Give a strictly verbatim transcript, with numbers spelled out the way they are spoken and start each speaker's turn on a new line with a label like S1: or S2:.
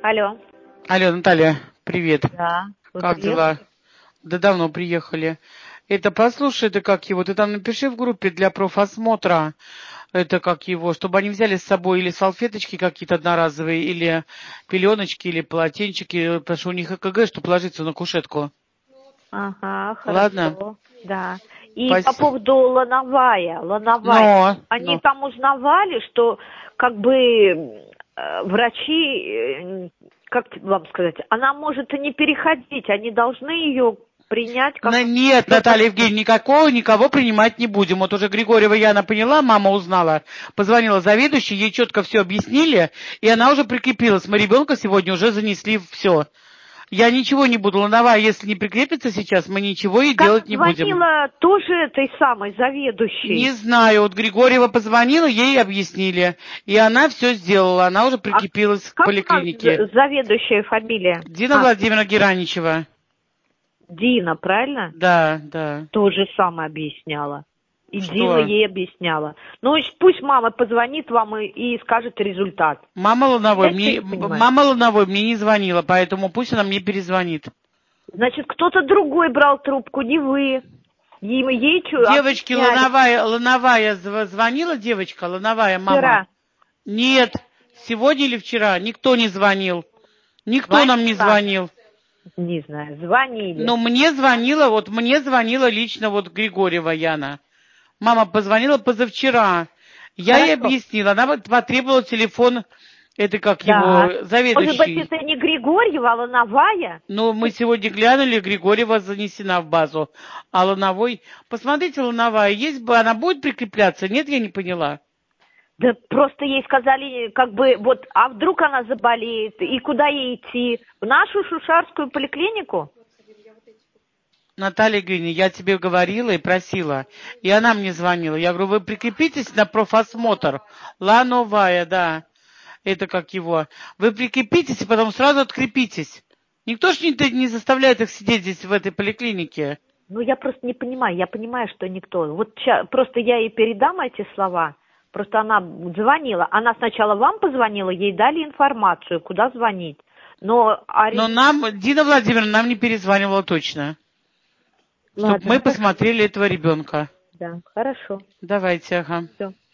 S1: Алло.
S2: Алло, Наталья, привет.
S1: Да. Вы
S2: Как
S1: приехали?
S2: дела? Да давно приехали. Это послушай, это как его, ты там напиши в группе для профосмотра, это как его, чтобы они взяли с собой или салфеточки какие-то одноразовые, или пеленочки, или полотенчики, потому что у них ЭКГ, чтобы ложиться на кушетку.
S1: Ага, хорошо.
S2: Ладно?
S1: Да. И по
S2: Спасибо.
S1: поводу Лановая, Лановая,
S2: Но,
S1: они
S2: но.
S1: там узнавали, что как бы э, врачи, э, как вам сказать, она может и не переходить, они должны ее принять как...
S2: На- Нет,
S1: Что
S2: Наталья
S1: так-
S2: Евгеньевна, никакого, никого принимать не будем. Вот уже Григорьева Яна поняла, мама узнала, позвонила заведующей, ей четко все объяснили, и она уже прикрепилась. Мы ребенка сегодня уже занесли все. Я ничего не буду, Лановая, если не прикрепится сейчас, мы ничего и
S1: Как
S2: делать не будем.
S1: звонила тоже этой самой
S2: Не
S1: заведующей.
S2: знаю, вот Григорьева позвонила, ей объяснили, и она все сделала, она уже
S1: А
S2: прикрепилась к
S1: как у нас
S2: поликлинике.
S1: з- заведующая фамилия?
S2: Дина
S1: А,
S2: Владимировна Гераничева.
S1: Дина, правильно?
S2: Да, да.
S1: То же самое объясняла. И Дина
S2: Что?
S1: ей объясняла. Ну, пусть мама позвонит вам и, и скажет результат.
S2: Мама Лановой,
S1: Я что
S2: мне,
S1: не
S2: м-
S1: понимаю.
S2: мама Лановой мне не звонила, поэтому пусть она мне перезвонит.
S1: Значит, кто-то другой брал трубку, не вы. Ей, ей что,
S2: Девочки,
S1: объясняли
S2: Лановая, Лановая зв- звонила, девочка, Лановая, мама?
S1: вчера.
S2: Нет, сегодня или вчера никто не звонил. Никто нам не
S1: Звонила?
S2: звонил.
S1: Не знаю, звонили.
S2: Но мне звонила, вот мне звонила лично вот Григорьева Яна. Мама позвонила позавчера. Я ей
S1: Хорошо.
S2: объяснила, она вот потребовала телефон, это как
S1: Да.
S2: его,
S1: Может быть,
S2: заведующий.
S1: это не Григорьева, а Лановая?
S2: Но мы сегодня глянули, Григорьева занесена в базу. А Лановой... Посмотрите, Лановая, есть бы, она будет прикрепляться? Нет, я не поняла.
S1: Да просто ей сказали, как бы, вот, а вдруг она заболеет, и куда ей идти? В нашу шушарскую поликлинику?
S2: Наталья Евгеньевна, я тебе говорила и просила. И она мне звонила. Я говорю, вы прикрепитесь на профосмотр. Лановая, да. Это как его. Вы прикрепитесь и потом сразу открепитесь. Никто ж не, не заставляет их сидеть здесь, в этой поликлинике.
S1: Ну, я просто не понимаю, я понимаю, что никто. Вот ща- просто я ей передам эти слова, просто она звонила, она сначала вам позвонила, ей дали информацию, куда звонить. Но, а
S2: Но
S1: рез-
S2: нам, Дина Владимировна нам не перезванивала точно. Чтобы
S1: Ладно,
S2: мы
S1: хорошо.
S2: посмотрели этого ребенка.
S1: Да, хорошо.
S2: Давайте, ага.
S1: Все.